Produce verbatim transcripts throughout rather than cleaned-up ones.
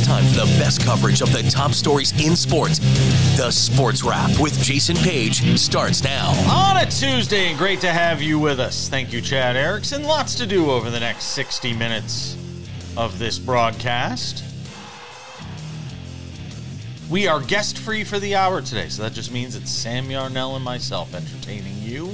time for the best coverage of the top stories in sports. The Sports Wrap with Jason Page starts now. On a Tuesday, and great to have you with us. Thank you, Chad Erickson. Lots to do over the next sixty minutes of this broadcast. We are guest-free for the hour today, so that just means it's Sam Yarnell and myself entertaining you.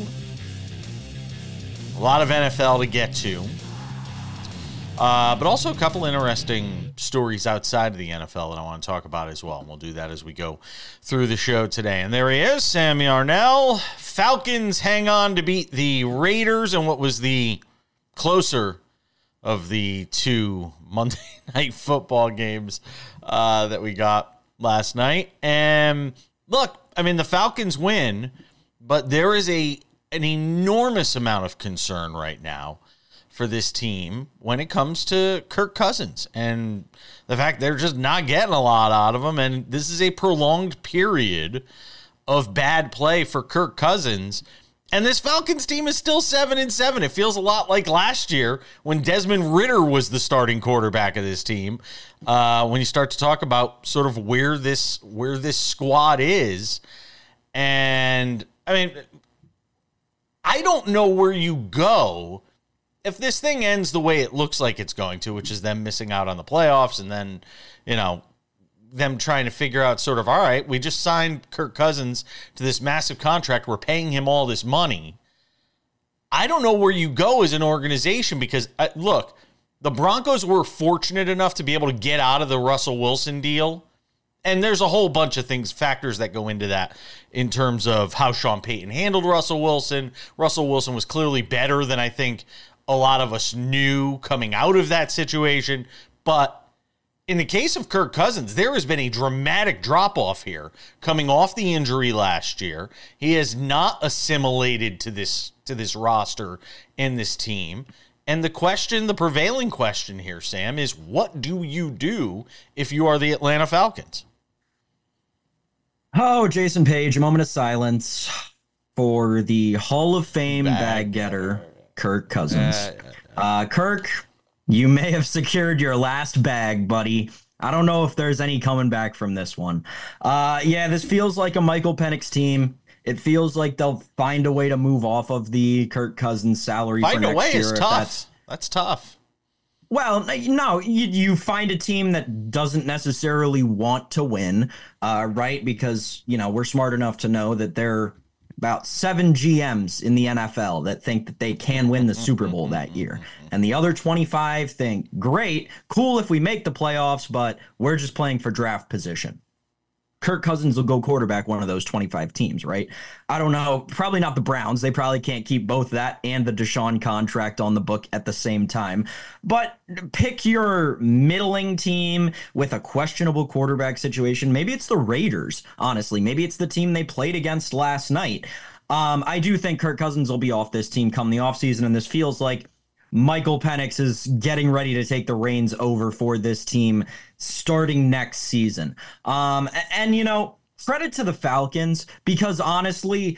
A lot of N F L to get to. Uh, but also a couple interesting stories outside of the N F L that I want to talk about as well. And we'll do that as we go through the show today. And there he is, Sam Yarnell. Falcons hang on to beat the Raiders in what was the closer of the two Monday Night Football games uh, that we got last night. And look, I mean, the Falcons win, but there is a an enormous amount of concern right now for this team when it comes to Kirk Cousins and the fact they're just not getting a lot out of him. And this is a prolonged period of bad play for Kirk Cousins. And this Falcons team is still seven and seven. It feels a lot like last year when Desmond Ridder was the starting quarterback of this team. Uh, when you start to talk about sort of where this where this squad is, and I mean, I don't know where you go if this thing ends the way it looks like it's going to, which is them missing out on the playoffs, and then you know them trying to figure out sort of, all right, we just signed Kirk Cousins to this massive contract. We're paying him all this money. I don't know where you go as an organization because, uh, look, the Broncos were fortunate enough to be able to get out of the Russell Wilson deal. And there's a whole bunch of things, factors that go into that in terms of how Sean Payton handled Russell Wilson. Russell Wilson was clearly better than I think a lot of us knew coming out of that situation. But in the case of Kirk Cousins, there has been a dramatic drop-off here coming off the injury last year. He has not assimilated to this to this roster and this team. And the question, the prevailing question here, Sam, is what do you do if you are the Atlanta Falcons? Oh, Jason Page, a moment of silence for the Hall of Fame bag, bag getter, Kirk Cousins. Uh, uh, Kirk, you may have secured your last bag, buddy. I don't know if there's any coming back from this one. Uh, yeah, this feels like a Michael Penix team. It feels like they'll find a way to move off of the Kirk Cousins salary find for next a way year. is tough. That's, that's tough. Well, no, you, you find a team that doesn't necessarily want to win, uh, right? Because, you know, we're smart enough to know that they're about seven G Ms in the N F L that think that they can win the Super Bowl that year. And the other twenty-five think, great, cool if we make the playoffs, but we're just playing for draft position. Kirk Cousins will go quarterback one of those twenty-five teams, right? I don't know. Probably not the Browns. They probably can't keep both that and the Deshaun contract on the book at the same time. But pick your middling team with a questionable quarterback situation. Maybe it's the Raiders, honestly. Maybe it's the team they played against last night. Um, I do think Kirk Cousins will be off this team come the offseason, and this feels like Michael Penix is getting ready to take the reins over for this team starting next season. Um, and, you know, credit to the Falcons because honestly,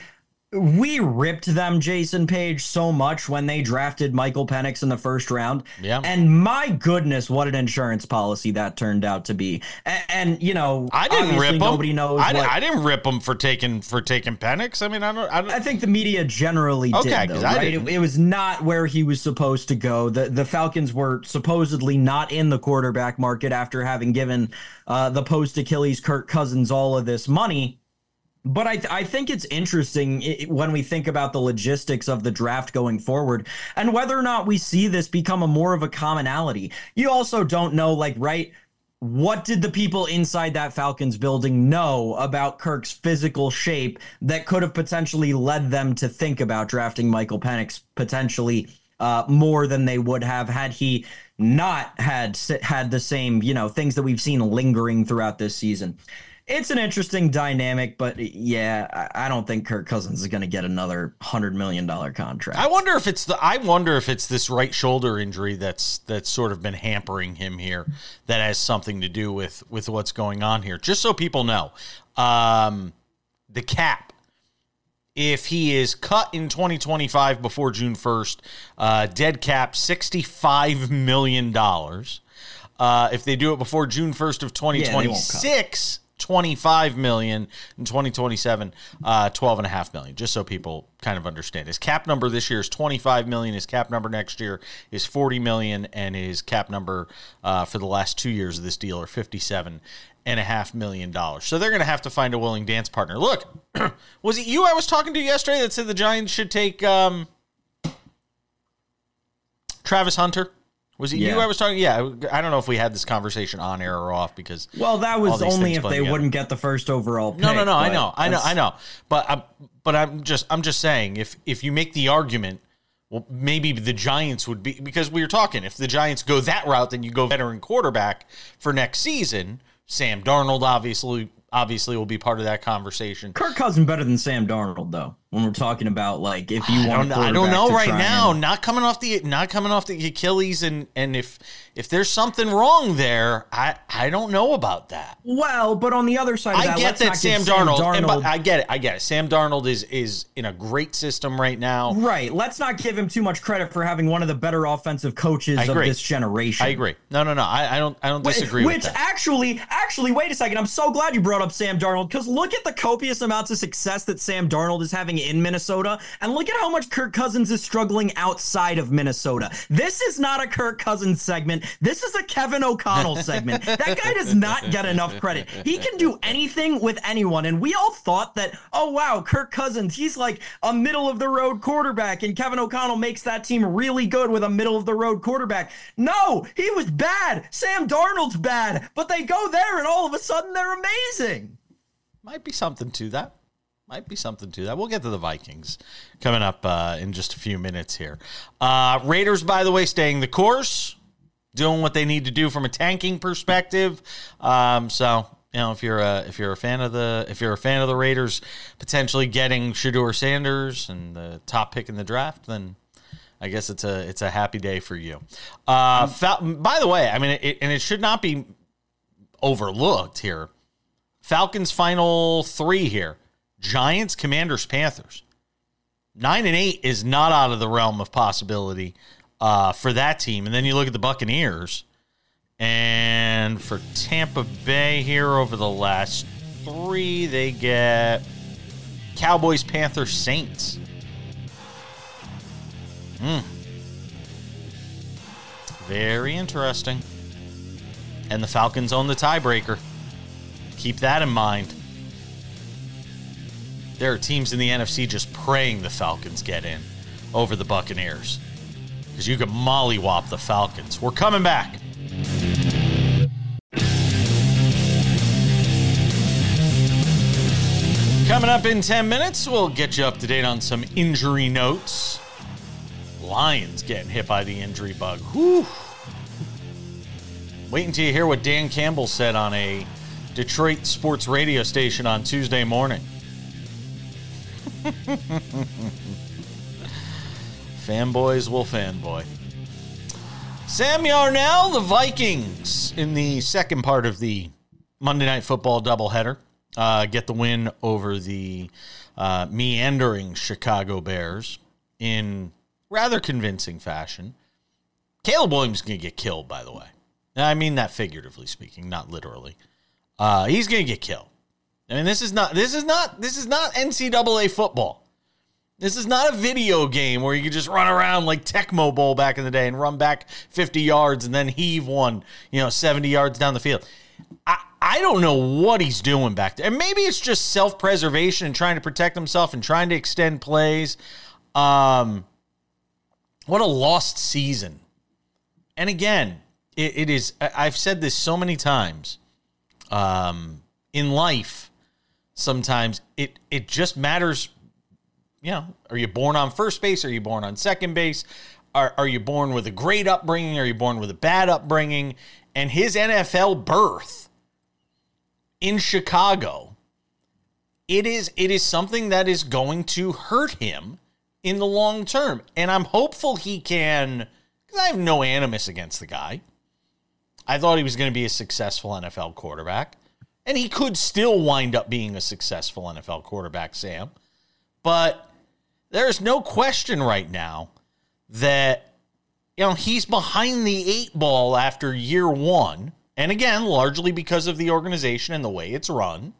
we ripped them, Jason Page, so much when they drafted Michael Penix in the first round. Yeah. And my goodness, what an insurance policy that turned out to be. And, and you know, I didn't rip him. Nobody knows. I, what, I didn't rip him for taking for taking Penix. I mean, I don't. I, don't, I think the media generally okay, did, though, I right? It, it was not where he was supposed to go. The the Falcons were supposedly not in the quarterback market after having given uh, the post Achilles Kirk Cousins all of this money. But I, th- I think it's interesting it, when we think about the logistics of the draft going forward and whether or not we see this become a more of a commonality. You also don't know, like, right, what did the people inside that Falcons building know about Kirk's physical shape that could have potentially led them to think about drafting Michael Penix potentially uh, more than they would have had he not had had the same, you know, things that we've seen lingering throughout this season. It's an interesting dynamic, but yeah, I don't think Kirk Cousins is going to get another hundred million dollar contract. I wonder if it's the. I wonder if it's this right shoulder injury that's that's sort of been hampering him here. That has something to do with with what's going on here. Just so people know, um, the cap. If he is cut in twenty twenty-five before June first, uh, dead cap sixty-five million dollars. Uh, if they do it before June first of twenty twenty-six, twenty-five million dollars. In twenty twenty-seven, uh, twelve point five million dollars, just so people kind of understand. His cap number this year is twenty-five million dollars. His cap number next year is forty million dollars, and his cap number uh, for the last two years of this deal are fifty-seven and a half million dollars. So they're going to have to find a willing dance partner. Look, was it you I was talking to yesterday that said the Giants should take um, Travis Hunter? Was it yeah. you I was talking? Yeah, I don't know if we had this conversation on air or off because well, that was only if they together. wouldn't get the first overall pick. No, no, no. I know, I know, I know. But I'm, but I'm just, I'm just saying, if if you make the argument, well, maybe the Giants would be, because we were talking, if the Giants go that route, then you go veteran quarterback for next season. Sam Darnold obviously obviously will be part of that conversation. Kirk Cousins better than Sam Darnold though. When we're talking about like if you want, I don't know right now. And... Not coming off the not coming off the Achilles, and and if if there's something wrong there, I I don't know about that. Well, but on the other side, of I that, get let's that not Sam Sam Darnold. Darnold And, but I get it. I get it. Sam Darnold is is in a great system right now. Right. Let's not give him too much credit for having one of the better offensive coaches of this generation. I agree. No, no, no. I, I don't. I don't disagree Which, with that. Which actually, actually, wait a second. I'm so glad you brought up Sam Darnold because look at the copious amounts of success that Sam Darnold is having in Minnesota. And look at how much Kirk Cousins is struggling outside of Minnesota. This is not a Kirk Cousins segment. This is a Kevin O'Connell segment. That guy does not get enough credit. He can do anything with anyone. And we all thought that, oh, wow, Kirk Cousins, he's like a middle-of-the-road quarterback. And Kevin O'Connell makes that team really good with a middle-of-the-road quarterback. No, he was bad. Sam Darnold's bad. But they go there, and all of a sudden, they're amazing. Might be something to that. Might be something to that. We'll get to the Vikings coming up uh, in just a few minutes here. Uh, Raiders, by the way, staying the course, doing what they need to do from a tanking perspective. Um, so, you know, if you're a if you're a fan of the if you're a fan of the Raiders, potentially getting Shedeur Sanders and the top pick in the draft, then I guess it's a it's a happy day for you. Uh, Fal- by the way, I mean, it, and it should not be overlooked here. Falcons' final three here. Giants, Commanders, Panthers. Nine and eight is not out of the realm of possibility uh, for that team. And then you look at the Buccaneers. And for Tampa Bay here over the last three, they get Cowboys, Panthers, Saints. Hmm. Very interesting. And the Falcons own the tiebreaker. Keep that in mind. There are teams in the N F C just praying the Falcons get in over the Buccaneers because you can mollywop the Falcons. We're coming back. Coming up in ten minutes, we'll get you up to date on some injury notes. Lions getting hit by the injury bug. Whew. Wait until you hear what Dan Campbell said on a Detroit sports radio station on Tuesday morning. Fanboys will fanboy. Sam Yarnell, the Vikings, in the second part of the Monday Night Football doubleheader, uh, get the win over the uh, meandering Chicago Bears in rather convincing fashion. Caleb Williams is going to get killed, by the way. I mean that figuratively speaking, not literally. Uh, he's going to get killed. I mean, this is not this is not this is not N C double A football. This is not a video game where you can just run around like Tecmo Bowl back in the day and run back fifty yards and then heave one, you know, seventy yards down the field. I, I don't know what he's doing back there. And maybe it's just self-preservation and trying to protect himself and trying to extend plays. Um, what a lost season. And again, it, it is, I've said this so many times. Um, in life, sometimes it, it just matters, you know, are you born on first base? Are you born on second base? Are, are you born with a great upbringing? Are you born with a bad upbringing? And his N F L birth in Chicago, it is it is something that is going to hurt him in the long term. And I'm hopeful he can, because I have no animus against the guy. I thought he was going to be a successful N F L quarterback. And he could still wind up being a successful N F L quarterback, Sam. But there's no question right now that you know, he's behind the eight ball after year one. And again, largely because of the organization and the way it's run.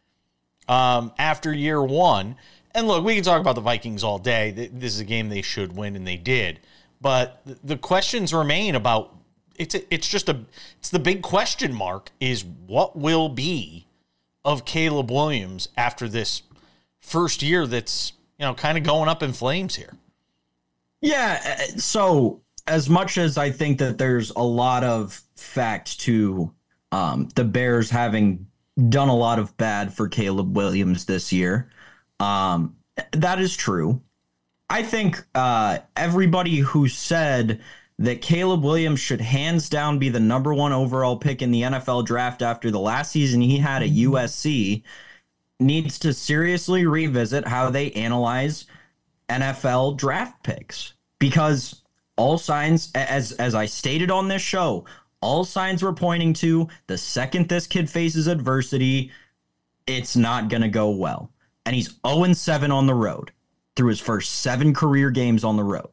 Um, after year one. And look, we can talk about the Vikings all day. This is a game they should win, and they did. But the questions remain about, it's a, it's just a, it's the big question mark is what will be of Caleb Williams after this first year that's, you know, kind of going up in flames here. Yeah, so as much as I think that there's a lot of fact to um, the Bears having done a lot of bad for Caleb Williams this year, um, that is true. I think uh, everybody who said that Caleb Williams should hands down be the number one overall pick in the N F L draft after the last season he had at U S C needs to seriously revisit how they analyze N F L draft picks, because all signs, as as I stated on this show, all signs were pointing to the second this kid faces adversity, it's not going to go well. And he's oh and seven on the road through his first seven career games on the road.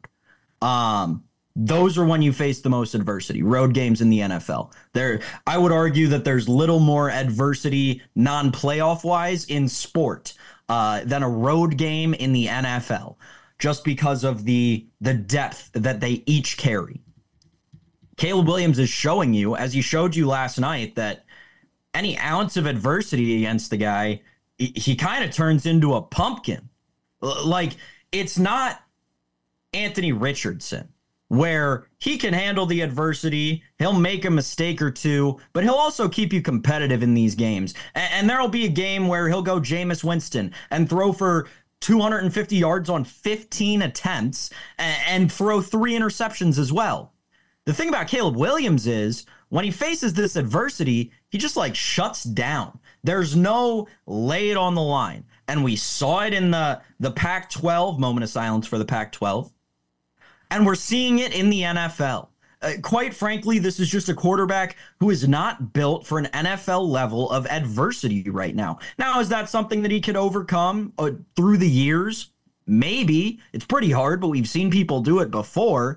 Um, those are when you face the most adversity, road games in the N F L. There, I would argue that there's little more adversity non-playoff wise in sport uh, than a road game in the N F L, just because of the the depth that they each carry. Caleb Williams is showing you, as he showed you last night, that any ounce of adversity against the guy, he, he kind of turns into a pumpkin. Like, it's not Anthony Richardson, where he can handle the adversity, he'll make a mistake or two, but he'll also keep you competitive in these games. And, and there'll be a game where he'll go Jameis Winston and throw for two hundred fifty yards on fifteen attempts and, and throw three interceptions as well. The thing about Caleb Williams is when he faces this adversity, he just like shuts down. There's no lay it on the line. And we saw it in the, the Pac twelve, moment of silence for the Pac twelve. And we're seeing it in the N F L. Uh, quite frankly, this is just a quarterback who is not built for an N F L level of adversity right now. Now, is that something that he could overcome uh, through the years? Maybe. It's pretty hard, but we've seen people do it before.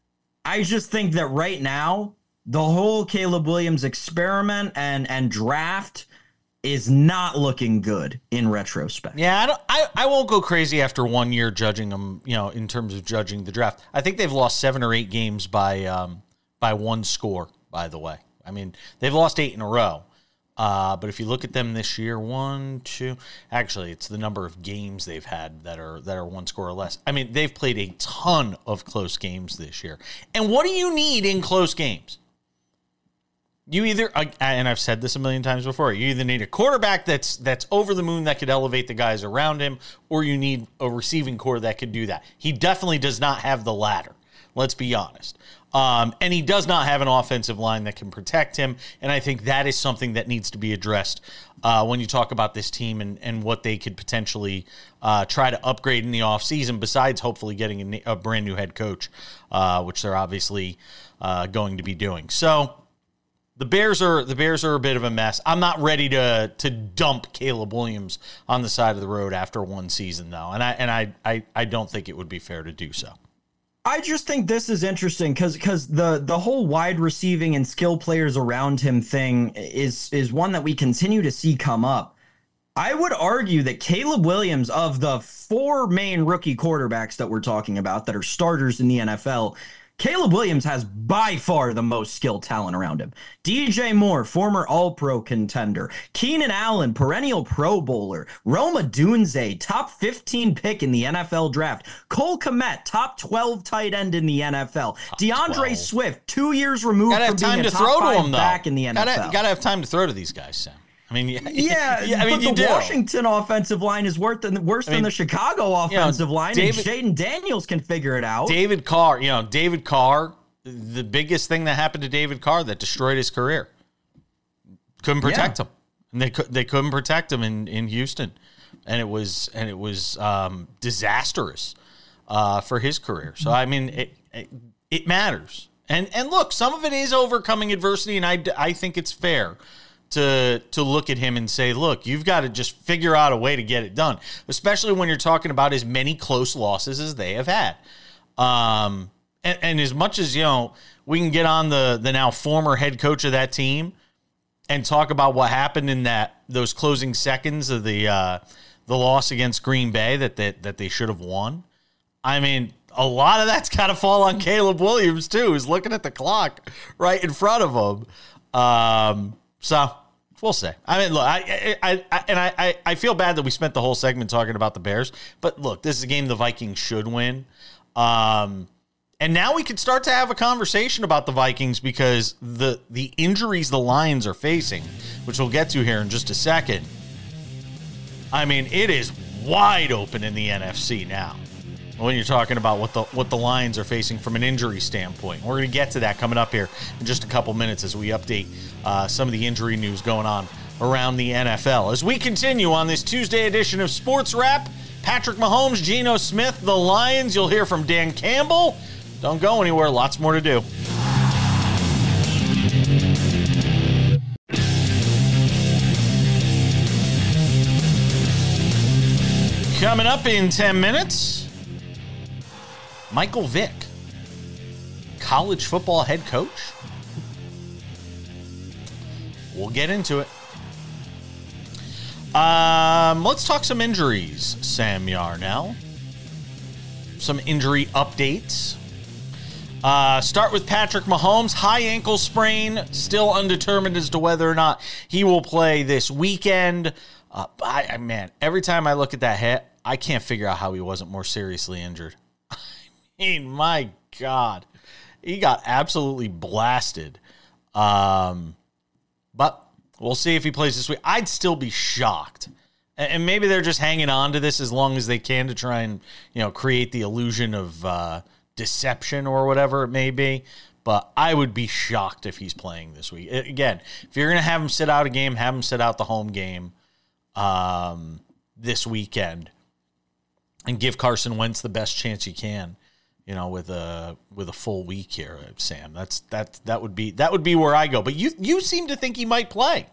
I just think that right now, the whole Caleb Williams experiment and, and draft is not looking good in retrospect. Yeah, I, don't, I I won't go crazy after one year judging them, you know, in terms of judging the draft. I think they've lost seven or eight games by um, by one score, by the way. I mean, they've lost eight in a row. Uh, but if you look at them this year, one, two, actually, it's the number of games they've had that are that are one score or less. I mean, they've played a ton of close games this year. And what do you need in close games? You either, and I've said this a million times before, you either need a quarterback that's that's over the moon that could elevate the guys around him, or you need a receiving core that could do that. He definitely does not have the latter. Let's be honest. Um, and he does not have an offensive line that can protect him. And I think that is something that needs to be addressed uh, when you talk about this team and, and what they could potentially uh, try to upgrade in the offseason, besides hopefully getting a, a brand new head coach, uh, which they're obviously uh, going to be doing. So the Bears are the Bears are a bit of a mess. I'm not ready to to dump Caleb Williams on the side of the road after one season, though. And I and I I, I don't think it would be fair to do so. I just think this is interesting because because the the whole wide receiving and skill players around him thing is is one that we continue to see come up. I would argue that Caleb Williams, of the four main rookie quarterbacks that we're talking about that are starters in the N F L, Caleb Williams has by far the most skilled talent around him. D J Moore, former All-Pro contender. Keenan Allen, perennial Pro Bowler. Rome Odunze, top fifteen pick in the N F L draft. Cole Kmet, top twelve tight end in the N F L. Top DeAndre twelve. Swift, two years removed gotta from being a to top throw five to him, back in the N F L. Gotta, gotta have time to throw to these guys, Sam. I mean, yeah, yeah, yeah I mean, but you the do. Washington offensive line is worse than worse I mean, than the Chicago offensive you know, line, David, and Jaden Daniels can figure it out. David Carr, you know, David Carr, the biggest thing that happened to David Carr that destroyed his career. Couldn't protect yeah. him. And they could they couldn't protect him in, in Houston. And it was and it was um, disastrous uh, for his career. So I mean it, it it matters. And and look, some of it is overcoming adversity, and I, I think it's fair to to look at him and say, look, you've got to just figure out a way to get it done, especially when you're talking about as many close losses as they have had. Um And, and as much as, you know, we can get on the the now former head coach of that team and talk about what happened in that those closing seconds of the uh, the loss against Green Bay that they, that they should have won. I mean, a lot of that's got to fall on Caleb Williams too, who's looking at the clock right in front of him. Um, so we'll see. I mean, look, I, I, I and I, I feel bad that we spent the whole segment talking about the Bears, but look, this is a game the Vikings should win. Um, And now we can start to have a conversation about the Vikings because the the injuries the Lions are facing, which we'll get to here in just a second. I mean, it is wide open in the N F C now when you're talking about what the what the Lions are facing from an injury standpoint. We're going to get to that coming up here in just a couple minutes as we update uh, some of the injury news going on around the N F L. As we continue on this Tuesday edition of Sports Wrap, Patrick Mahomes, Geno Smith, the Lions. You'll hear from Dan Campbell. Don't go anywhere. Lots more to do. Coming up in ten minutes, Michael Vick, college football head coach. We'll get into it. Um, let's talk some injuries, Sam Yarnell. Some injury updates. Uh, start with Patrick Mahomes. High ankle sprain, still undetermined as to whether or not he will play this weekend. Uh, I, I man, every time I look at that hit, I can't figure out how he wasn't more seriously injured. I mean, my God, he got absolutely blasted. Um, but we'll see if he plays this week. I'd still be shocked. And maybe they're just hanging on to this as long as they can to try and, you know, create the illusion of uh, deception or whatever it may be. But I would be shocked if he's playing this week. Again, if you're going to have him sit out a game, have him sit out the home game um, this weekend and give Carson Wentz the best chance you can, you know, with a with a full week here, Sam. That's that that would be that would be where I go. But you you seem to think he might play.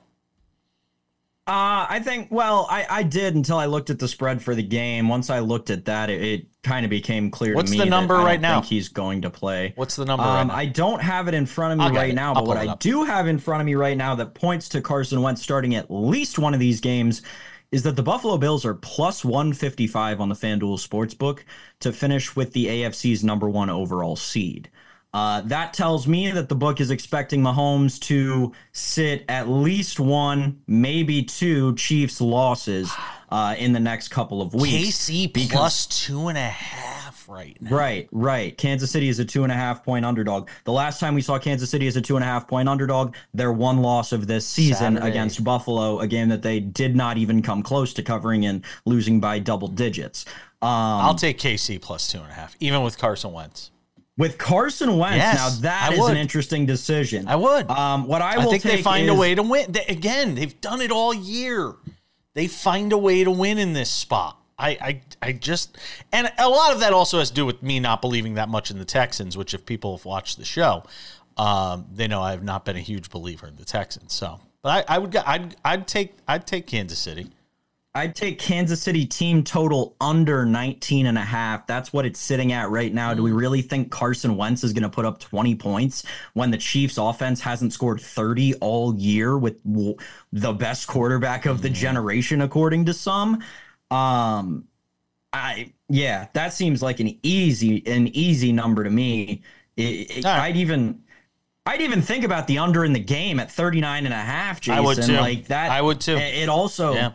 Uh, I think, well, I, I did until I looked at the spread for the game. Once I looked at that, it, it kind of became clear What's to me the number that I right don't now? think he's going to play. What's the number um, right now? I don't have it in front of me I'll get right it. now, I'll but what pull it I up. do have in front of me right now that points to Carson Wentz starting at least one of these games is that the Buffalo Bills are plus one fifty-five on the FanDuel Sportsbook to finish with the A F C's number one overall seed. Uh, that tells me that the book is expecting Mahomes to sit at least one, maybe two Chiefs losses uh, in the next couple of weeks. K C because- plus two and a half right now. Right, right. Kansas City is a two and a half point underdog. The last time we saw Kansas City as a two and a half point underdog, their one loss of this season Saturday. against Buffalo, a game that they did not even come close to covering and losing by double digits. Um, I'll take K C plus two and a half, even with Carson Wentz. With Carson Wentz, Yes, now that I is would. an interesting decision. I would. Um, what I I will think take they find is, a way to win. They, again, they've done it all year. They find a way to win in this spot. I, I, I just, and a lot of that also has to do with me not believing that much in the Texans, which if people have watched the show, um, they know I have not been a huge believer in the Texans. So, but I, I would, I'd, I'd take, I'd take Kansas City. I'd take Kansas City team total under nineteen and a half. That's what it's sitting at right now. Do we really think Carson Wentz is going to put up twenty points when the Chiefs offense hasn't scored thirty all year with w- the best quarterback of the generation, according to some? Um, I, yeah, that seems like an easy, an easy number to me. It, it, All right. I'd even, I'd even think about the under in the game at thirty-nine and a half, Jason. I would too. Like that. I would too. It, it also, Yeah.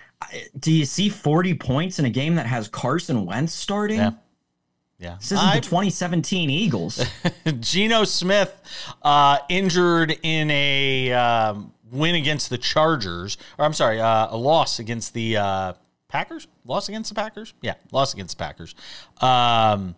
do you see forty points in a game that has Carson Wentz starting? Yeah. Yeah. This isn't I- the twenty seventeen Eagles. Geno Smith uh, injured in a um, win against the Chargers, or I'm sorry, uh, a loss against the uh, Packers. Loss against the Packers? Yeah, loss against the Packers. Um,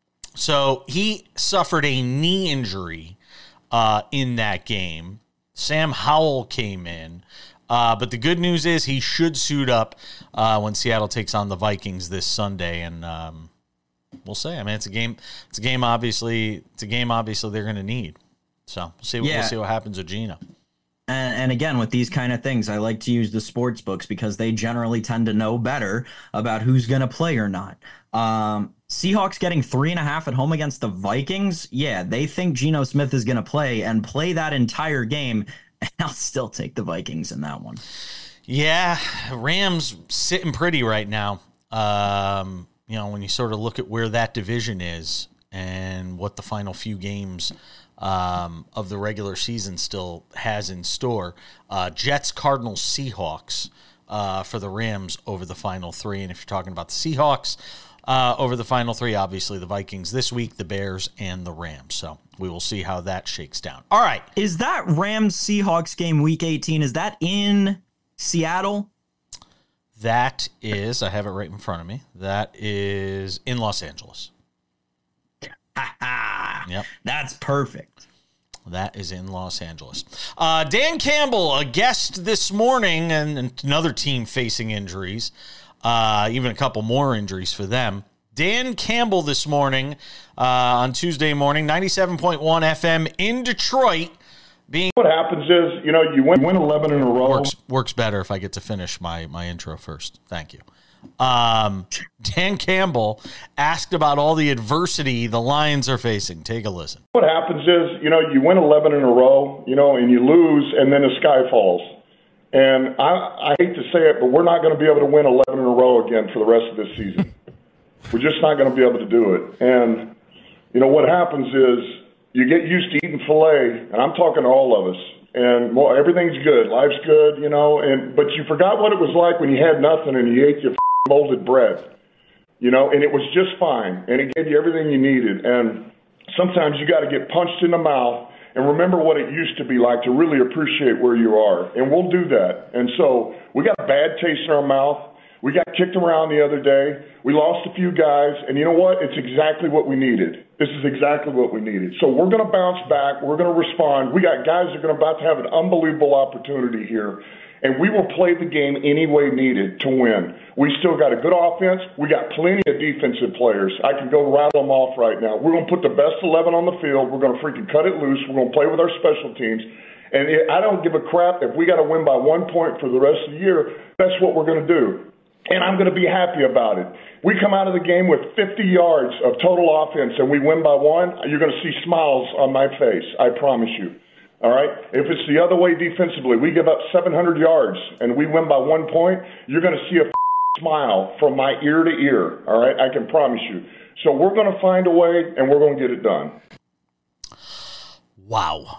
so he suffered a knee injury uh, in that game. Sam Howell came in. Uh, but the good news is he should suit up uh, when Seattle takes on the Vikings this Sunday, and um, we'll see. I mean, it's a game. It's a game. Obviously, it's a game. Obviously, they're going to need. So we'll see. Yeah. We'll see what happens with Geno. And, and again, with these kind of things, I like to use the sports books because they generally tend to know better about who's going to play or not. Um, Seahawks getting three and a half at home against the Vikings. Yeah, they think Geno Smith is going to play and play that entire game. And I'll still take the Vikings in that one. Yeah, Rams sitting pretty right now. Um, you know, when you sort of look at where that division is and what the final few games um, of the regular season still has in store. Uh, Jets, Cardinals, Seahawks uh, for the Rams over the final three. And if you're talking about the Seahawks uh, over the final three, obviously the Vikings this week, the Bears, and the Rams. So we will see how that shakes down. All right. Is that Rams-Seahawks game week eighteen, is that in Seattle? That is, I have it right in front of me. That is in Los Angeles. Yep. That's perfect. That is in Los Angeles. Uh, Dan Campbell, a guest this morning, and, and another team facing injuries, uh, even a couple more injuries for them. Dan Campbell this morning uh, on Tuesday morning, ninety-seven point one F M in Detroit. Being what happens is, you know, you win, win eleven in a row. Works, works better if I get to finish my, my intro first. Thank you. Um, Dan Campbell asked about all the adversity the Lions are facing. Take a listen. What happens is, you know, you win eleven in a row, you know, and you lose, and then the sky falls. And I, I hate to say it, but we're not going to be able to win eleven in a row again for the rest of this season. We're just not going to be able to do it. And, you know, what happens is you get used to eating filet, and I'm talking to all of us. And well, everything's good, life's good, you know. And but you forgot what it was like when you had nothing and you ate your molded bread, you know, and it was just fine, and it gave you everything you needed. And sometimes you got to get punched in the mouth and remember what it used to be like to really appreciate where you are, and we'll do that. And so we got a bad taste in our mouth. We got kicked around the other day. We lost a few guys, and you know what? It's exactly what we needed. This is exactly what we needed. So we're going to bounce back. We're going to respond. We got guys that are going to about to have an unbelievable opportunity here. And we will play the game any way needed to win. We still got a good offense. We got plenty of defensive players. I can go rattle them off right now. We're going to put the best eleven on the field. We're going to freaking cut it loose. We're going to play with our special teams. And it, I don't give a crap if we got to win by one point for the rest of the year. That's what we're going to do. And I'm going to be happy about it. We come out of the game with fifty yards of total offense and we win by one, you're going to see smiles on my face. I promise you. All right? If it's the other way defensively, we give up seven hundred yards and we win by one point, you're going to see a smile from my ear to ear. All right? I can promise you. So we're going to find a way and we're going to get it done. Wow.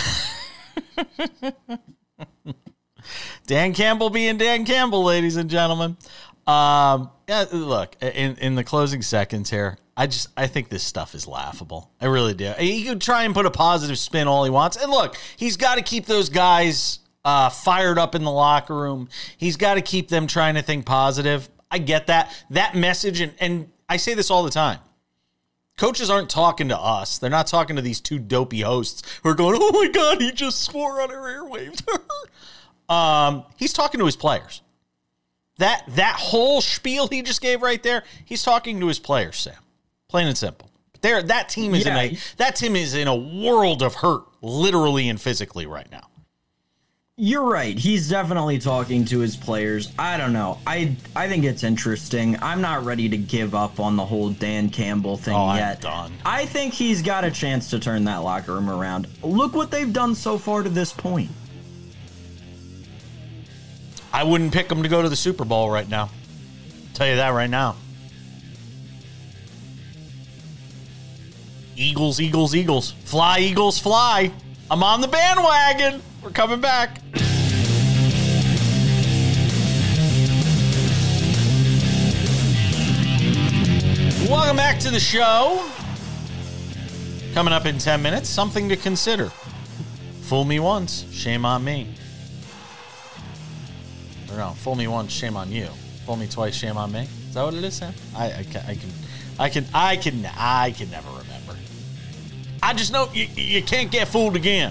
Dan Campbell being Dan Campbell, ladies and gentlemen. Um, yeah, look, in, in the closing seconds here, I just I think this stuff is laughable. I really do. He could try and put a positive spin all he wants. And look, he's got to keep those guys uh, fired up in the locker room. He's got to keep them trying to think positive. I get that. That message, and, and I say this all the time. Coaches aren't talking to us. They're not talking to these two dopey hosts who are going, oh my God, he just swore on our airwaves. Um, he's talking to his players. That that whole spiel he just gave right there, he's talking to his players, Sam. Plain and simple. There, that team is yeah. in a that team is in a world of hurt, literally and physically right now. You're right. He's definitely talking to his players. I don't know. I I think it's interesting. I'm not ready to give up on the whole Dan Campbell thing oh, yet. I'm done. I think he's got a chance to turn that locker room around. Look what they've done so far to this point. I wouldn't pick them to go to the Super Bowl right now. I'll tell you that right now. Eagles, Eagles, Eagles. Fly, Eagles, fly. I'm on the bandwagon. We're coming back. Welcome back to the show. Coming up in ten minutes, something to consider. Fool me once, shame on me. Or no, fool me once, shame on you. Fool me twice, shame on me. Is that what it is, Sam? I, I, can, I can, I can, I can, I can never remember. I just know you, you can't get fooled again.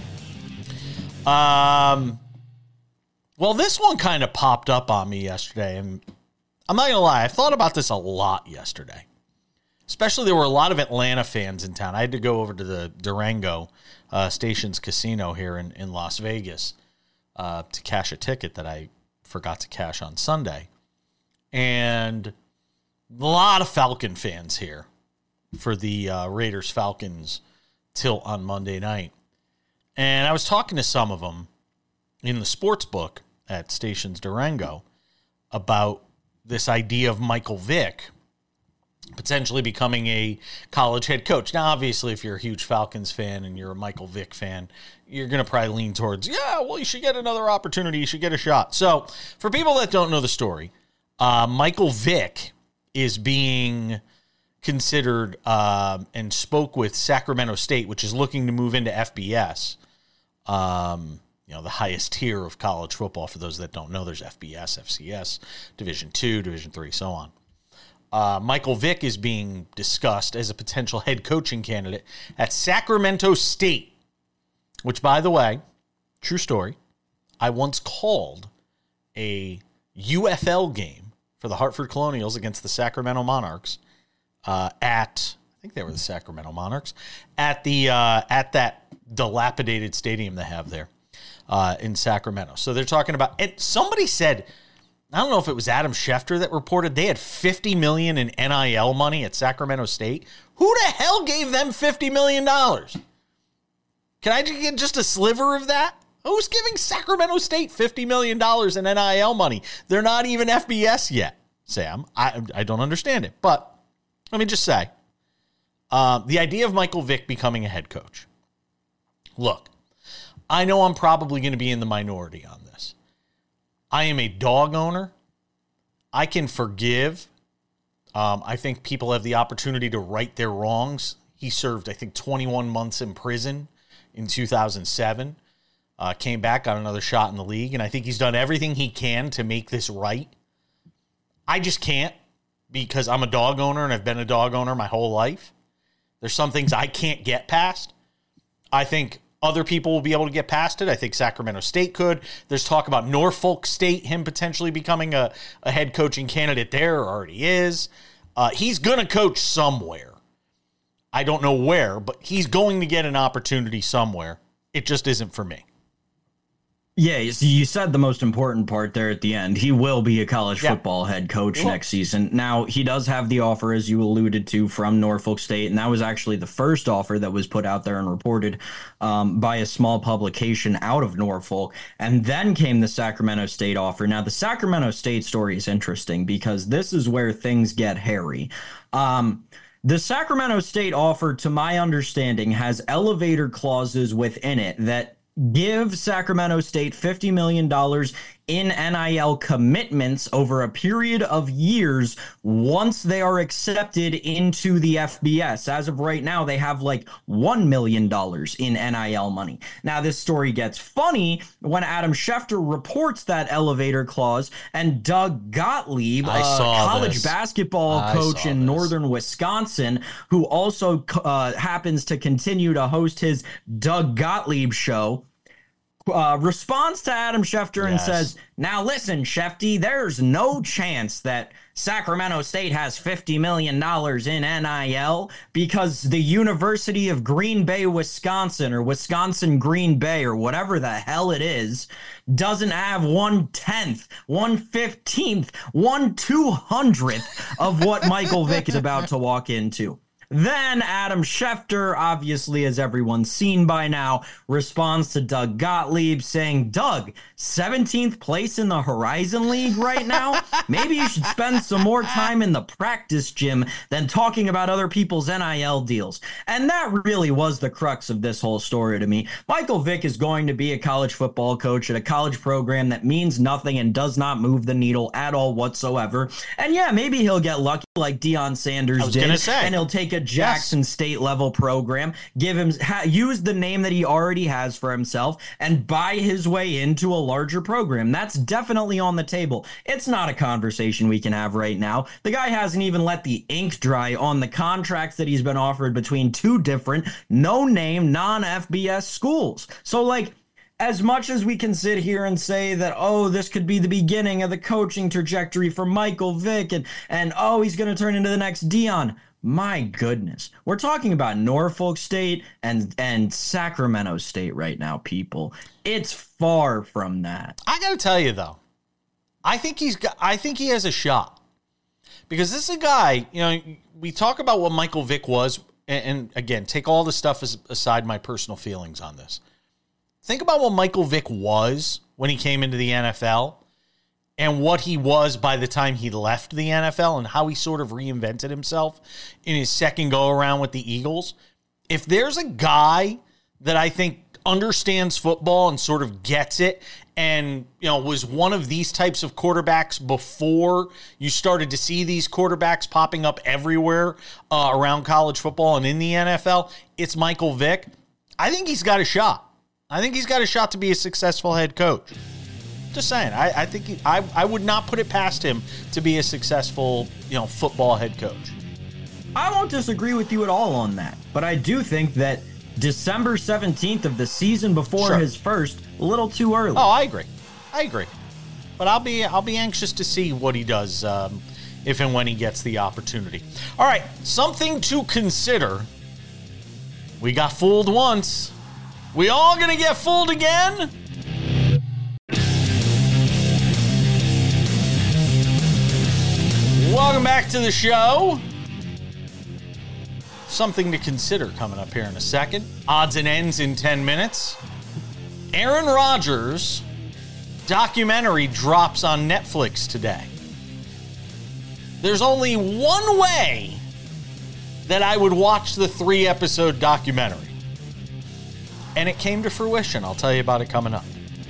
Um, well, this one kind of popped up on me yesterday, and I'm not gonna lie, I thought about this a lot yesterday. Especially, there were a lot of Atlanta fans in town. I had to go over to the Durango uh, Stations Casino here in, in Las Vegas uh, to cash a ticket that I forgot to cash on Sunday. And A lot of Falcon fans here for the uh, Raiders-Falcons tilt on Monday night. And I was talking to some of them in the sports book at Stations Durango about this idea of Michael Vick potentially becoming a college head coach. Now, obviously, if you're a huge Falcons fan and you're a Michael Vick fan, you're going to probably lean towards, yeah, well, you should get another opportunity. You should get a shot. So for people that don't know the story, uh, Michael Vick is being considered uh, and spoke with Sacramento State, which is looking to move into F B S, um, you know, the highest tier of college football. For those that don't know, there's F B S, F C S, Division two, Division three, so on. Uh, Michael Vick is being discussed as a potential head coaching candidate at Sacramento State, which, by the way, true story, I once called a U F L game for the Hartford Colonials against the Sacramento Monarchs uh, at, I think they were the Sacramento Monarchs, at the uh, at that dilapidated stadium they have there uh, in Sacramento. So they're talking about, and somebody said, I don't know if it was Adam Schefter that reported they had fifty million dollars in N I L money at Sacramento State. Who the hell gave them fifty million dollars? Can I get just a sliver of that? Who's giving Sacramento State fifty million dollars in N I L money? They're not even F B S yet, Sam. I, I don't understand it. But let me just say, uh, the idea of Michael Vick becoming a head coach. Look, I know I'm probably going to be in the minority on this. I am a dog owner. I can forgive. Um, I think people have the opportunity to right their wrongs. He served, I think, twenty-one months in prison in two thousand seven. Uh, came back, got another shot in the league, and I think he's done everything he can to make this right. I just can't, because I'm a dog owner, and I've been a dog owner my whole life. There's some things I can't get past. I think other people will be able to get past it. I think Sacramento State could. There's talk about Norfolk State, him potentially becoming a, a head coaching candidate there, or already is. Uh, he's going to coach somewhere. I don't know where, but he's going to get an opportunity somewhere. It just isn't for me. Yeah, you said the most important part there at the end. He will be a college yeah. football head coach next season. Now, he does have the offer, as you alluded to, from Norfolk State, and that was actually the first offer that was put out there and reported um, by a small publication out of Norfolk. And then came the Sacramento State offer. Now, the Sacramento State story is interesting because this is where things get hairy. Um, the Sacramento State offer, to my understanding, has elevator clauses within it that give Sacramento State fifty million dollars in N I L commitments over a period of years once they are accepted into the F B S. As of right now, they have like one million dollars in N I L money. Now, this story gets funny when Adam Schefter reports that elevator clause, and Doug Gottlieb, a college this. basketball I coach in this. northern Wisconsin, who also uh, happens to continue to host his Doug Gottlieb show, Uh, responds to Adam Schefter and yes. says, now listen, Shefty, there's no chance that Sacramento State has fifty million dollars in N I L because the University of Green Bay, Wisconsin, or Wisconsin Green Bay, or whatever the hell it is, doesn't have one tenth, one fifteenth, one two hundredth of what Michael Vick is about to walk into. Then Adam Schefter, obviously, as everyone's seen by now, responds to Doug Gottlieb saying, Doug, seventeenth place in the Horizon League right now? Maybe you should spend some more time in the practice gym than talking about other people's N I L deals. And that really was the crux of this whole story to me. Michael Vick is going to be a college football coach at a college program that means nothing and does not move the needle at all whatsoever. And yeah, maybe he'll get lucky like Deion Sanders did, say. and he'll take a Jackson yes. State level program, give him ha, use the name that he already has for himself, and buy his way into a larger program. That's definitely on the table. It's not a conversation we can have right now. The guy hasn't even let the ink dry on the contracts that he's been offered between two different no-name non-F B S schools. So, like, as much as we can sit here and say that, oh, this could be the beginning of the coaching trajectory for Michael Vick, and, and oh, he's going to turn into the next Deion. My goodness. We're talking about Norfolk State and, and Sacramento State right now, people. It's far from that. I got to tell you, though, I think he's got, I think he has a shot. Because this is a guy, you know, we talk about what Michael Vick was, and, and again, take all the stuff as, aside my personal feelings on this. Think about what Michael Vick was when he came into the N F L and what he was by the time he left the N F L and how he sort of reinvented himself in his second go-around with the Eagles. If there's a guy that I think understands football and sort of gets it and, you know, was one of these types of quarterbacks before you started to see these quarterbacks popping up everywhere uh, around college football and in the N F L, it's Michael Vick. I think he's got a shot. I think he's got a shot to be a successful head coach. Just saying. I, I think he, I, I would not put it past him to be a successful, you know, football head coach. I won't disagree with you at all on that, but I do think that December seventeenth of the season before Sure. his first, a little too early. Oh, I agree. I agree. But I'll be I'll be anxious to see what he does um, if and when he gets the opportunity. All right, something to consider. We got fooled once. We all gonna get fooled again? Welcome back to the show. Something to consider coming up here in a second. Odds and ends in ten minutes. Aaron Rodgers documentary drops on Netflix today. There's only one way that I would watch the three-episode documentary. And it came to fruition. I'll tell you about it coming up.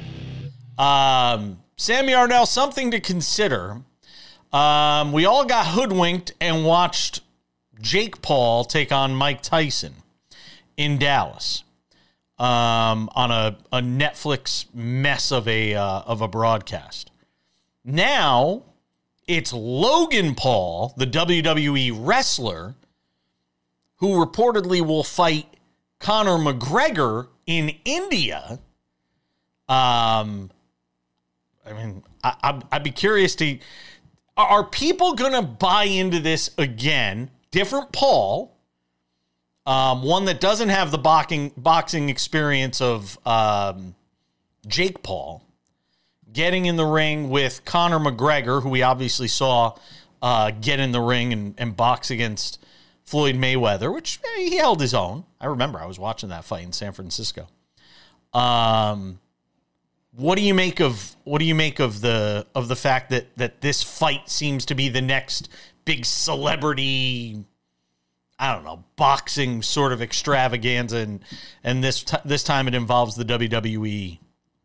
Um, Sam Yarnell, something to consider. Um, we all got hoodwinked and watched Jake Paul take on Mike Tyson in Dallas um, on a, a Netflix mess of a uh, of a broadcast. Now it's Logan Paul, the W W E wrestler, who reportedly will fight Conor McGregor in India. Um, I mean, I, I'd, I'd be curious to. Are people going to buy into this again? Different Paul, um, one that doesn't have the boxing boxing experience of um, Jake Paul, getting in the ring with Conor McGregor, who we obviously saw uh, get in the ring and, and box against Floyd Mayweather, which eh, he held his own. I remember I was watching that fight in San Francisco. Um, what do you make of what do you make of the of the fact that that this fight seems to be the next big celebrity, I don't know, boxing sort of extravaganza, and and this t- this time it involves the W W E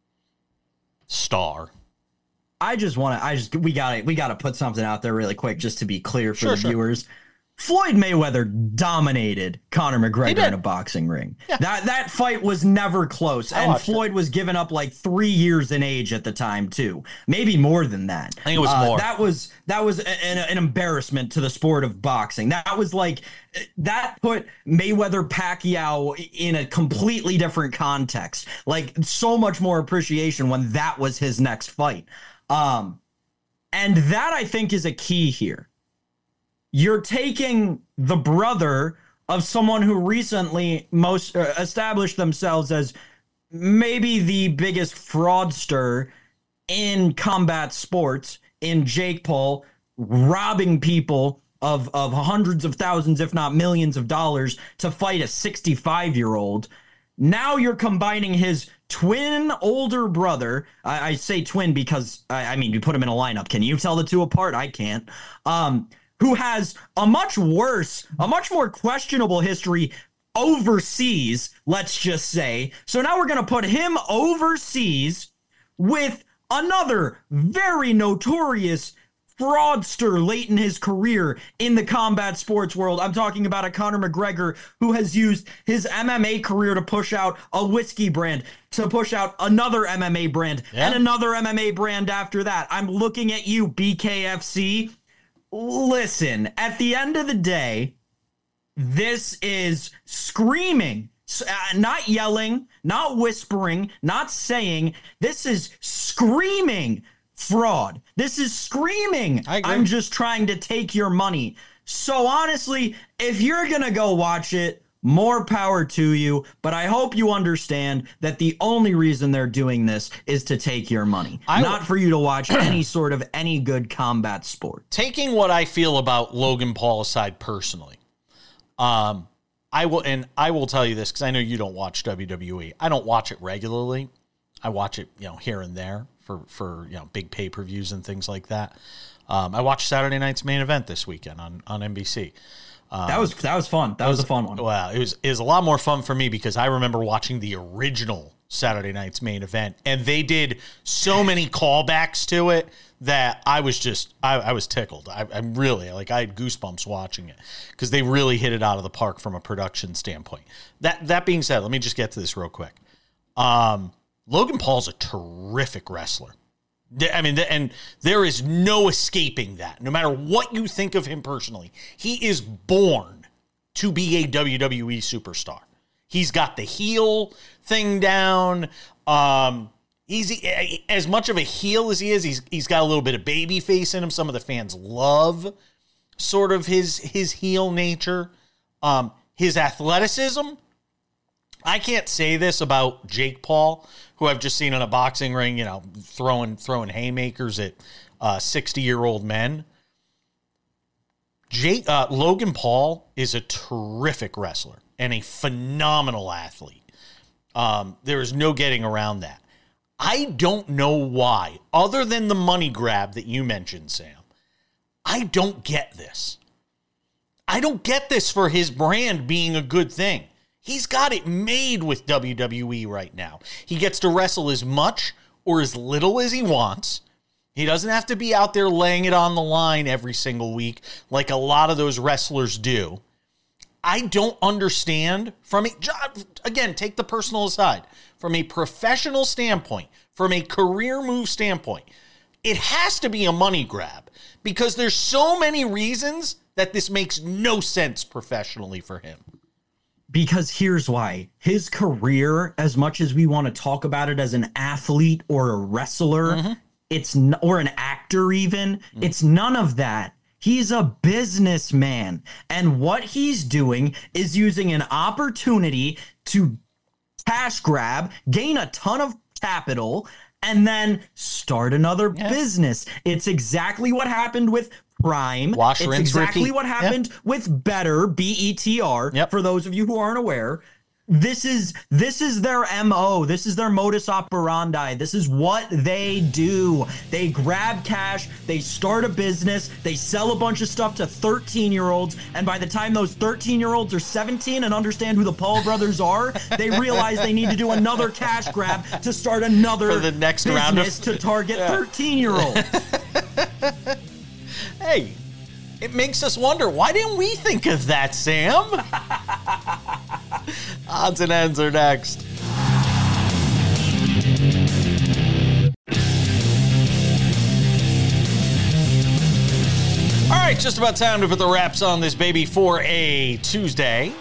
star? I just want to. I just we got to we got to put something out there really quick, just to be clear for Sure, the sure. viewers. Floyd Mayweather dominated Conor McGregor in a boxing ring. Yeah. That that fight was never close, I and watched Floyd it. was given up like three years in age at the time too, maybe more than that. I think it was Uh, more. That was that was an, an embarrassment to the sport of boxing. That was like that put Mayweather Pacquiao in a completely different context. Like so much more appreciation when that was his next fight. Um, and that I think is a key here. You're taking the brother of someone who recently most uh, established themselves as maybe the biggest fraudster in combat sports, in Jake Paul, robbing people of, of hundreds of thousands, if not millions of dollars to fight a sixty-five-year-old. Now you're combining his twin older brother. I, I say twin because, I, I mean, you put him in a lineup. Can you tell the two apart? I can't. Um, who has a much worse, a much more questionable history overseas, let's just say. So now we're going to put him overseas with another very notorious fraudster late in his career in the combat sports world. I'm talking about a Conor McGregor who has used his M M A career to push out a whiskey brand, to push out another M M A brand, Yeah. and another M M A brand after that. I'm looking at you, B K F C. Listen, at the end of the day, this is screaming, s- uh, not yelling, not whispering, not saying. This is screaming fraud. This is screaming. I agree. I'm just trying to take your money. So honestly, if you're going to go watch it, more power to you, but I hope you understand that the only reason they're doing this is to take your money, I, not for you to watch any sort of any good combat sport. Taking what I feel about Logan Paul aside personally, um, I will, and I will tell you this because I know you don't watch W W E. I don't watch it regularly. I watch it, you know, here and there for for you know big pay per views and things like that. Um, I watched Saturday night's main event this weekend on on N B C. Um, that was that was fun. That was, was a fun one. Well, it was it was a lot more fun for me because I remember watching the original Saturday night's main event, and they did so many callbacks to it that I was just I, I was tickled. I, I'm really like I had goosebumps watching it because they really hit it out of the park from a production standpoint. That that being said, let me just get to this real quick. Um, Logan Paul's a terrific wrestler. I mean, and there is no escaping that. No matter what you think of him personally, he is born to be a W W E superstar. He's got the heel thing down. Um, he's as much of a heel as he is. He's he's got a little bit of baby face in him. Some of the fans love sort of his his heel nature. Um, his athleticism. I can't say this about Jake Paul, who I've just seen in a boxing ring, you know, throwing throwing haymakers at uh, sixty-year-old men. Jake uh, Logan Paul is a terrific wrestler and a phenomenal athlete. Um, there is no getting around that. I don't know why, other than the money grab that you mentioned, Sam. I don't get this. I don't get this for his brand being a good thing. He's got it made with W W E right now. He gets to wrestle as much or as little as he wants. He doesn't have to be out there laying it on the line every single week like a lot of those wrestlers do. I don't understand from a, again, take the personal aside, from a professional standpoint, from a career move standpoint, it has to be a money grab because there's so many reasons that this makes no sense professionally for him. Because here's why. His career, as much as we want to talk about it as an athlete or a wrestler, mm-hmm. it's n- or an actor even, mm-hmm. it's none of that. He's a businessman. And what he's doing is using an opportunity to cash grab, gain a ton of capital, and then start another yeah. business. It's exactly what happened with Prime. Wash, it's rinse, exactly repeat. what happened yep. with Better, B E T R, yep. for those of you who aren't aware. This is this is their M O. This is their modus operandi. This is what they do. They grab cash, they start a business, they sell a bunch of stuff to thirteen-year-olds, and by the time those thirteen-year-olds are seventeen and understand who the Paul brothers are, they realize they need to do another cash grab to start another for the next business round of- to target thirteen-year-olds. Hey, it makes us wonder, why didn't we think of that, Sam? Odds and ends are next. All right, just about time to put the wraps on this baby for a Tuesday.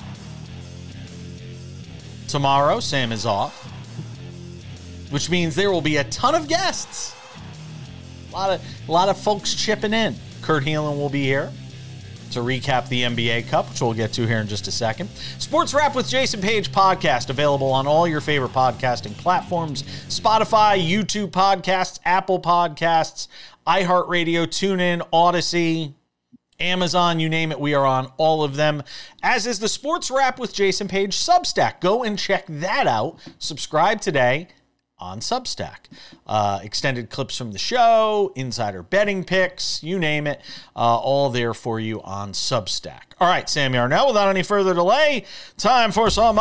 Tomorrow, Sam is off, which means there will be a ton of guests. A lot of, a lot of folks chipping in. Kurt Heelan will be here to recap the N B A Cup, which we'll get to here in just a second. Sports Wrap with Jason Page podcast, available on all your favorite podcasting platforms: Spotify, YouTube podcasts, Apple Podcasts, iHeartRadio, TuneIn, Odyssey, Amazon, you name it, we are on all of them. As is the Sports Wrap with Jason Page Substack. Go and check that out. Subscribe today on Substack. Uh, extended clips from the show, insider betting picks, you name it, uh, all there for you on Substack. All right, Sam Yarnell, without any further delay, time for some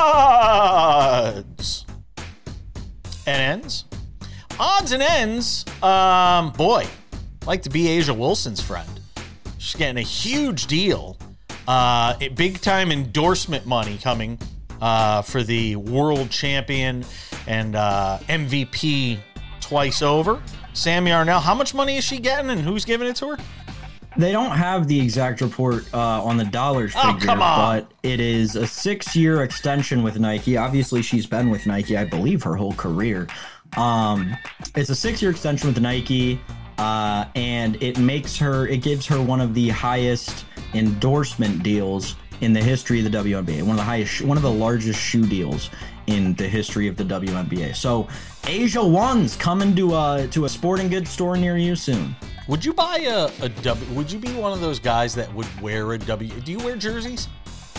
odds and ends. Odds and ends, um, boy, like to be Asia Wilson's friend. She's getting a huge deal, uh, big time endorsement money coming uh, for the world champion and uh, M V P twice over, Sam Yarnell. How much money is she getting, and who's giving it to her? They don't have the exact report uh, on the dollars oh, figure, come on. but it is a six-year extension with Nike. Obviously, she's been with Nike, I believe, her whole career. Um, it's a six-year extension with Nike, uh, and it makes her, it gives her one of the highest endorsement deals in the history of the W N B A. One of the highest, one of the largest shoe deals in the history of the W N B A. So Asia One's coming to a to a sporting goods store near you soon. Would you buy a, a W? Would you be one of those guys that would wear a W? Do you wear jerseys?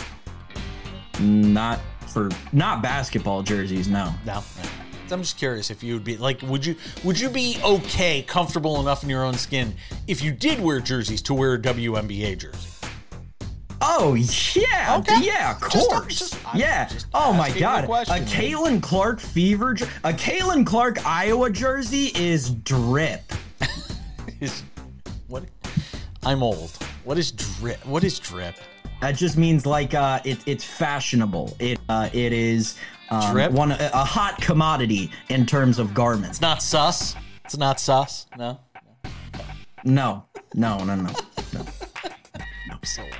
Not for not basketball jerseys, no. No. I'm just curious if you would be like, would you would you be okay, comfortable enough in your own skin if you did wear jerseys to wear a W N B A jersey? Oh yeah, okay. yeah, of Just, course, just, yeah. Oh my God, a question, Caitlin Clark fever, jer- a Caitlin Clark Iowa jersey is drip. is what? I'm old. What is drip? What is drip? That just means like uh, it, it's fashionable. It uh, it is um, drip? one a, a hot commodity in terms of garments. It's not sus. It's not sus. No. No, no, no, no. no. I'm so old.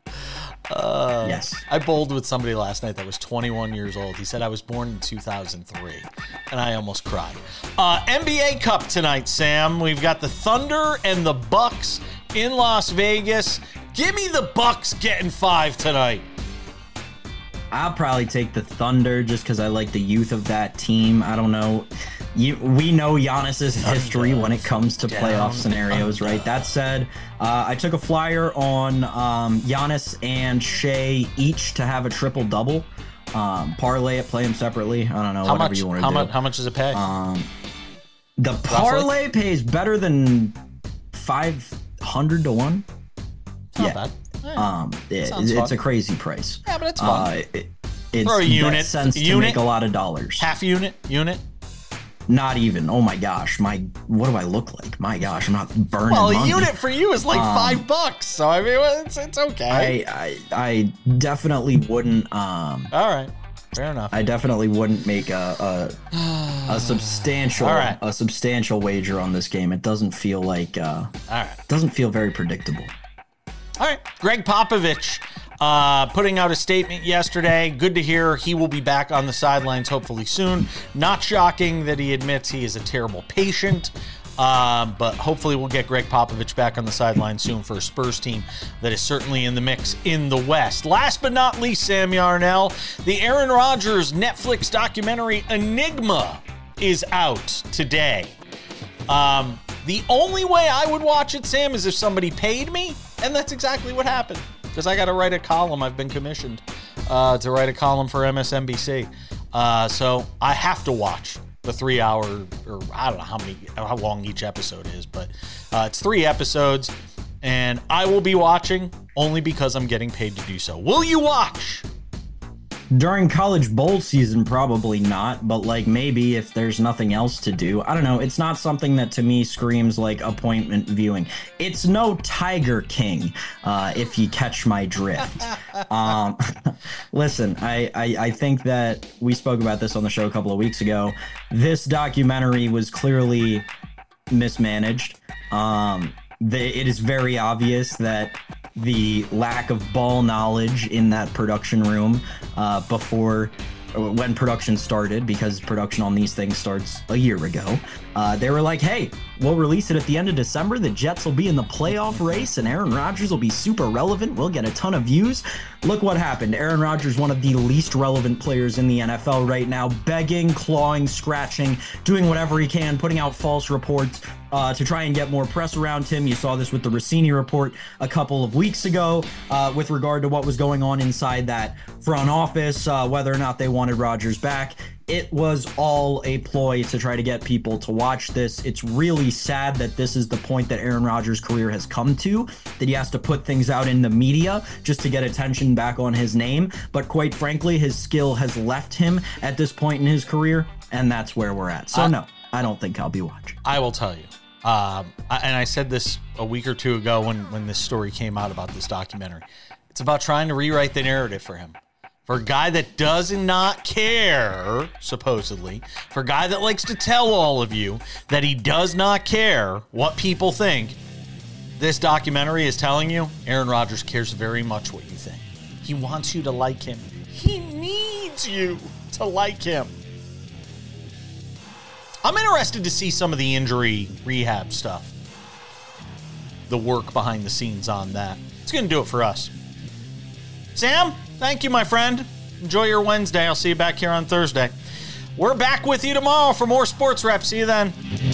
Uh, yes. I bowled with somebody last night that was twenty-one years old. He said I was born in two thousand three, and I almost cried. Uh, N B A Cup tonight, Sam. We've got the Thunder and the Bucks in Las Vegas. Give me the Bucks getting five tonight. I'll probably take the Thunder just because I like the youth of that team. I don't know. You, we know Giannis's history when it comes to playoff scenarios, right? That said, uh, I took a flyer on um, Giannis and Shea each to have a triple double. Um, parlay it, play them separately. I don't know, how whatever much, you want to how do. Much, how much does it pay? Um, the parlay Roughly? pays better than five hundred to one. Not yeah. bad. Right. Um, it, Sounds it's fun. a crazy price. Yeah, but it's fun. Uh, it, it's For a unit, makes sense unit, to make a lot of dollars. Half unit, unit. Not even. Oh my gosh. My, what do I look like? My gosh, I'm not burning Well, a money. unit for you is like Um, five bucks. So I mean, it's it's okay. I, I I definitely wouldn't. Um, All right, fair enough. I definitely wouldn't make a a, a substantial All right. a substantial wager on this game. It doesn't feel like. Uh, All right. Doesn't feel very predictable. All right, Greg Popovich uh, putting out a statement yesterday. Good to hear he will be back on the sidelines hopefully soon. Not shocking that he admits he is a terrible patient, uh, but hopefully we'll get Greg Popovich back on the sidelines soon for a Spurs team that is certainly in the mix in the West. Last but not least, Sam Yarnell, the Aaron Rodgers Netflix documentary Enigma is out today. Um, the only way I would watch it, Sam, is if somebody paid me, and that's exactly what happened. Because I got to write a column. I've been commissioned uh, to write a column for M S N B C. Uh, so I have to watch the three-hour, or I don't know how many, how long each episode is, but uh, it's three episodes, and I will be watching only because I'm getting paid to do so. Will you watch? During college bowl season, probably not, but like maybe if there's nothing else to do. I don't know. It's not something that to me screams like appointment viewing. It's no Tiger King, uh, if you catch my drift. um, listen, I, I, I think that we spoke about this on the show a couple of weeks ago. This documentary was clearly mismanaged. Um, the, it is very obvious that the lack of ball knowledge in that production room uh, before when production started, because production on these things starts a year ago, uh, they were like, hey, we'll release it at the end of December. The Jets will be in the playoff race and Aaron Rodgers will be super relevant. We'll get a ton of views. Look what happened. Aaron Rodgers, one of the least relevant players in the N F L right now, begging, clawing, scratching, doing whatever he can, putting out false reports uh, to try and get more press around him. You saw this with the Rossini report a couple of weeks ago uh, with regard to what was going on inside that front office, uh, whether or not they wanted Rodgers back. It was all a ploy to try to get people to watch this. It's really sad that this is the point that Aaron Rodgers' career has come to, that he has to put things out in the media just to get attention back on his name. But quite frankly, his skill has left him at this point in his career, and that's where we're at. So I, no, I don't think I'll be watching. I will tell you. Um, I, and I said this a week or two ago when, when this story came out about this documentary. It's about trying to rewrite the narrative for him. For a guy that does not care, supposedly, for a guy that likes to tell all of you that he does not care what people think, this documentary is telling you Aaron Rodgers cares very much what you think. He wants you to like him. He needs you to like him. I'm interested to see some of the injury rehab stuff. The work behind the scenes on that. It's going to do it for us. Sam, thank you, my friend. Enjoy your Wednesday. I'll see you back here on Thursday. We're back with you tomorrow for more Sports Rep. See you then.